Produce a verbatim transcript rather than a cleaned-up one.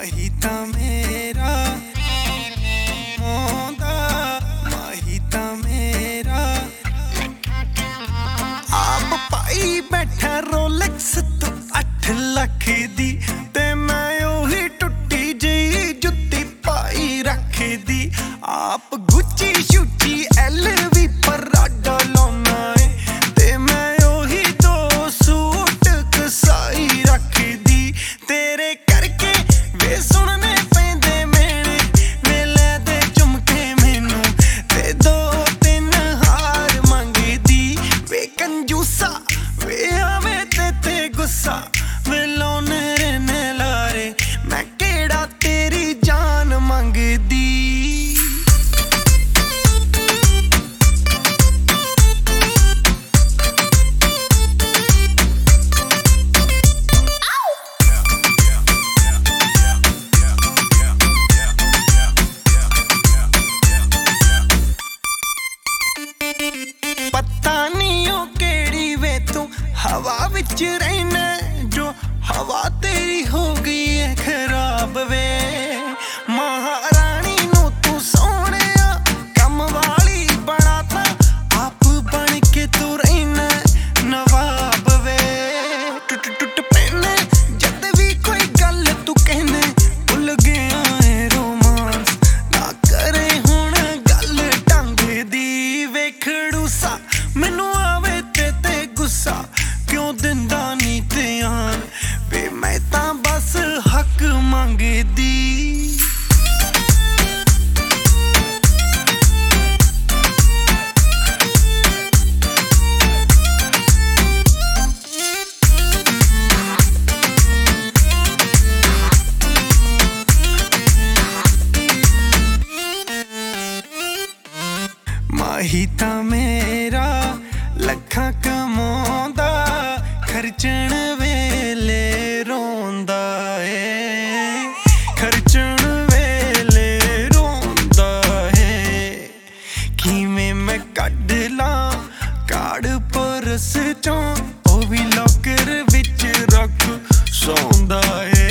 माही ता मेरा आंदा माही ता मेरा आप पाई बैठा रोलेक्स तू अठ लख दी ते मैं ओही टुट्टी जी जुत्ती पाई रख दी। आप गुच्ची शुची एल वी पराडा लाउना है ते मैं ओही दो सूट कसाई रख दी। तेरे करके वे सुनने पैंदे मेरे वे लै दे झुमके मैनू ते दो तीन हार मंगदी। वे कंजूसा वे आवे ते ते गुस्सा वे लाउने रहने लारे मैं केड़ा तेरी जान मंगदी। पता नहीं ओ केड़ी वे तू हवा विच रहना जो हवा तेरी हो गई है खराब वे। महारानी नू तू सोने कम वाली बनाता आप बन के तू रहना नवाब वे। टुट टुट पैने जद भी कोई गल तू कहने भुल गया है रोमांस ना करे हुण गल ढंग दी। वे खड़ूसा मैनू आवे ते ते गुस्सा क्यों दिंदा नी ध्यान वे मैं तां बस हक मंगदी। माही ता मेरा लखां कमाउंदा खर्चण वेले रोंदा है खर्चण वेले रोंदा है। किवें मैं कढ लां कार्ड परस चों ओ भी लॉकर विच रख सौंदा है।